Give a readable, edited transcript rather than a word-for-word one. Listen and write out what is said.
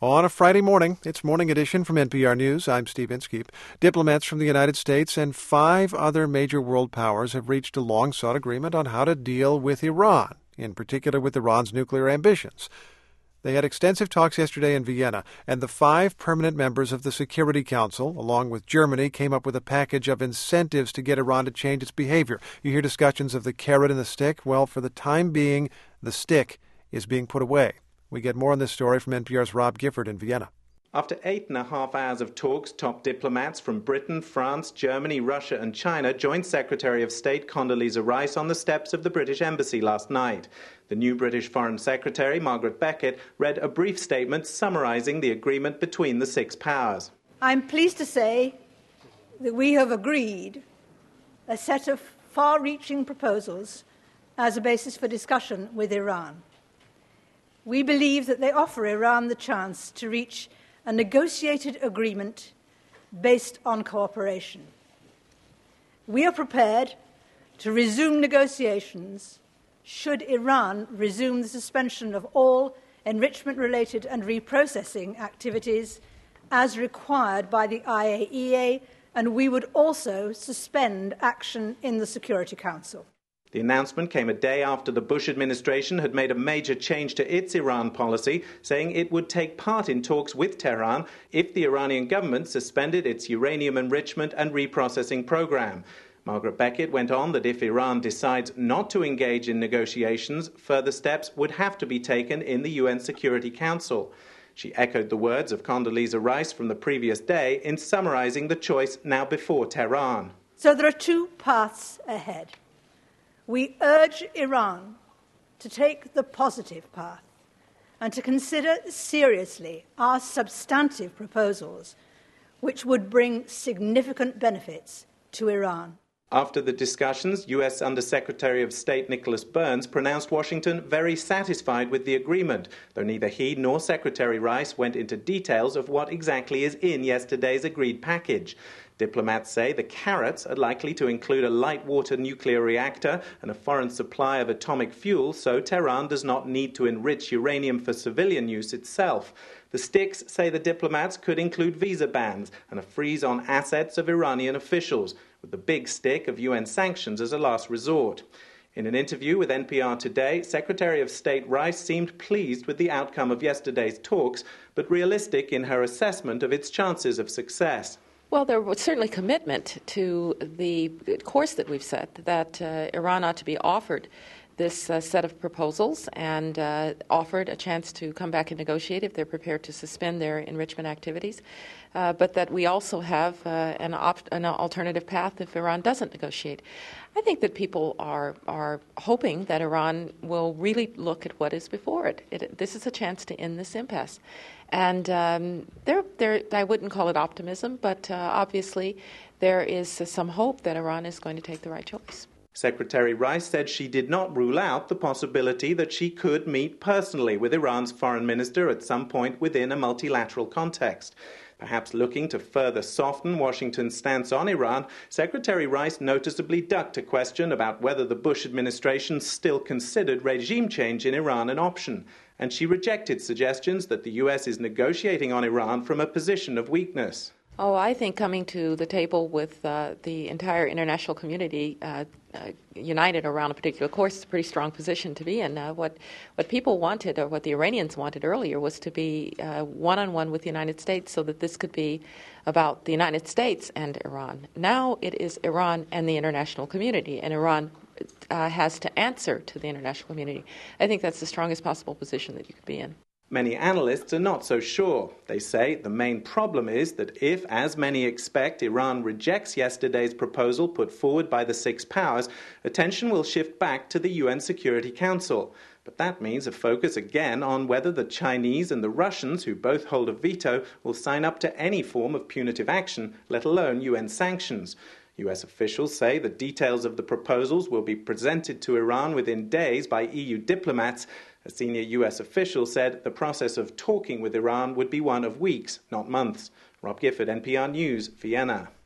On a Friday morning, it's Morning Edition from NPR News. I'm Steve Inskeep. Diplomats from the United States and 5 other major world powers have reached a long-sought agreement on how to deal with Iran, in particular with Iran's nuclear ambitions. They had extensive talks yesterday in Vienna, and the 5 permanent members of the Security Council, along with Germany, came up with a package of incentives to get Iran to change its behavior. You hear discussions of the carrot and the stick. Well, for the time being, the stick is being put away. We get more on this story from NPR's Rob Gifford in Vienna. After 8.5 hours of talks, top diplomats from Britain, France, Germany, Russia and China joined Secretary of State Condoleezza Rice on the steps of the British Embassy last night. The new British Foreign Secretary, Margaret Beckett, read a brief statement summarising the agreement between the 6 powers. I'm pleased to say that we have agreed a set of far-reaching proposals as a basis for discussion with Iran. We believe that they offer Iran the chance to reach a negotiated agreement based on cooperation. We are prepared to resume negotiations should Iran resume the suspension of all enrichment-related and reprocessing activities as required by the IAEA, and we would also suspend action in the Security Council. The announcement came a day after the Bush administration had made a major change to its Iran policy, saying it would take part in talks with Tehran if the Iranian government suspended its uranium enrichment and reprocessing program. Margaret Beckett went on that if Iran decides not to engage in negotiations, further steps would have to be taken in the UN Security Council. She echoed the words of Condoleezza Rice from the previous day in summarizing the choice now before Tehran. So there are 2 paths ahead. We urge Iran to take the positive path and to consider seriously our substantive proposals, which would bring significant benefits to Iran. After the discussions, U.S. Undersecretary of State Nicholas Burns pronounced Washington very satisfied with the agreement, though neither he nor Secretary Rice went into details of what exactly is in yesterday's agreed package. Diplomats say the carrots are likely to include a light-water nuclear reactor and a foreign supply of atomic fuel, so Tehran does not need to enrich uranium for civilian use itself. The sticks, say the diplomats, could include visa bans and a freeze on assets of Iranian officials, with the big stick of UN sanctions as a last resort. In an interview with NPR Today, Secretary of State Rice seemed pleased with the outcome of yesterday's talks, but realistic in her assessment of its chances of success. Well, there was certainly commitment to the course that we've set, that Iran ought to be offered this set of proposals and offered a chance to come back and negotiate if they're prepared to suspend their enrichment activities, but that we also have an alternative path if Iran doesn't negotiate. I think that people are hoping that Iran will really look at what is before it. This is a chance to end this impasse. And I wouldn't call it optimism, but obviously there is some hope that Iran is going to take the right choice. Secretary Rice said she did not rule out the possibility that she could meet personally with Iran's foreign minister at some point within a multilateral context. Perhaps looking to further soften Washington's stance on Iran, Secretary Rice noticeably ducked a question about whether the Bush administration still considered regime change in Iran an option, and she rejected suggestions that the U.S. is negotiating on Iran from a position of weakness. Oh, I think coming to the table with the entire international community united around a particular course is a pretty strong position to be in. What people wanted, or what the Iranians wanted earlier, was to be one-on-one with the United States so that this could be about the United States and Iran. Now it is Iran and the international community, and Iran has to answer to the international community. I think that's the strongest possible position that you could be in. Many analysts are not so sure. They say the main problem is that if, as many expect, Iran rejects yesterday's proposal put forward by the 6 powers, attention will shift back to the UN Security Council. But that means a focus again on whether the Chinese and the Russians, who both hold a veto, will sign up to any form of punitive action, let alone UN sanctions. US officials say the details of the proposals will be presented to Iran within days by EU diplomats. A senior US official said the process of talking with Iran would be one of weeks, not months. Rob Gifford, NPR News, Vienna.